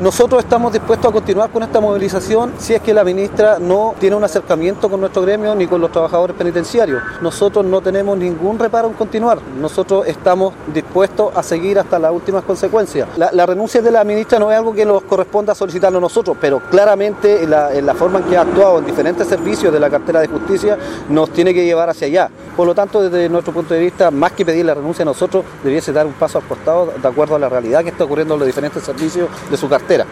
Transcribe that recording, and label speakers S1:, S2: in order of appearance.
S1: Nosotros estamos dispuestos a continuar con esta movilización si es que la ministra no tiene un acercamiento con nuestro gremio ni con los trabajadores penitenciarios. Nosotros no tenemos ningún reparo en continuar. Nosotros estamos dispuestos a seguir hasta las últimas consecuencias. La renuncia de la ministra no es algo que nos corresponda solicitarlo a nosotros, pero claramente en la forma en que ha actuado en diferentes servicios de la cartera de justicia nos tiene que llevar hacia allá. Por lo tanto, desde nuestro punto de vista, más que pedir la renuncia a nosotros, debiese dar un paso al costado de acuerdo a la realidad que está ocurriendo en los diferentes servicios de su cartera.